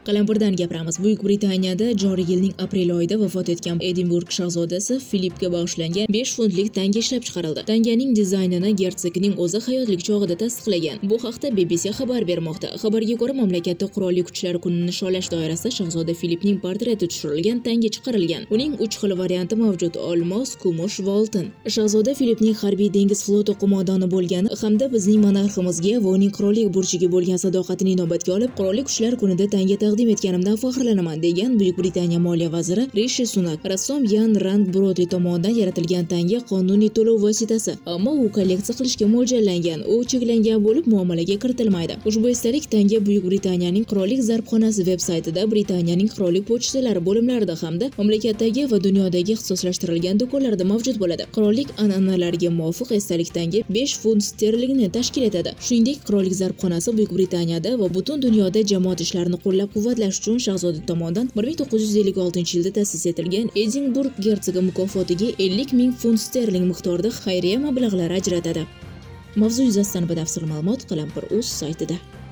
Qalampirdan gapiramiz. Buyuk Britaniyada joriy yilning aprel oyida vafot etgan Edinburg shahzodasi Filipga bag'ishlangan 5 funtlik tanga ishlab chiqarildi. Tanganing dizaynini gersogning o'zi hayotlik chog'ida tasdiqlagan. Bu haqda BBC xabar bermoqda. Xabarga ko'ra, mamlakatda qurolli kuchlar kunini nishonlash doirasida shahzoda Filipning portreti tushirilgan tanga chiqarilgan. Uning 3 xil varianti mavjud: olmos, kumush va oltin. Shahzoda Filipning harbiy dengiz floti qo'mondoni bo'lgani hamda bizning monarximizga va uning qirollik burchiga bo'lgan sadoqatini inobatga olib, qurolli kuchlar kunida tanga taqdim etganimdan faxrlanaman, degan Buyuk Britaniya moliya vaziri Rishi Sunak. Rassom Yan Rand Brody tomonidan yaratilgan tanga qonuniy to'lov vositasi, ammo u kolleksiya qilishga mo'ljallangan. U cheklangan bo'lib, muomalaga kiritilmaydi. Ushbu esdalik tanga Buyuk Britaniyaning qirollik zarbxonasi veb-saytida, Britaniyaning qirollik pochtalari bo'limlarida hamda mamlakatdagi va dunyodagi ixtisoslashtirilgan do'konlarda mavjud bo'ladi. Qirollik an'analariga muvofiq esdalik tanga 5 funt sterlingni tashkil etadi. Shuningdek, qirollik zarbxonasi Buyuk Britaniyada va butun dunyoda jamoat ishlarini qo'llab-quvvatlash uchun shahzoda tomonidan 1956-yilda ta'sis etilgan Edinburg gersogi mukofotiga 50 ming funt sterling miqdorida xayriya mablag'lari ajratadi. Mavzu yuzasidan batafsil ma'lumot Qalampir.uz saytida.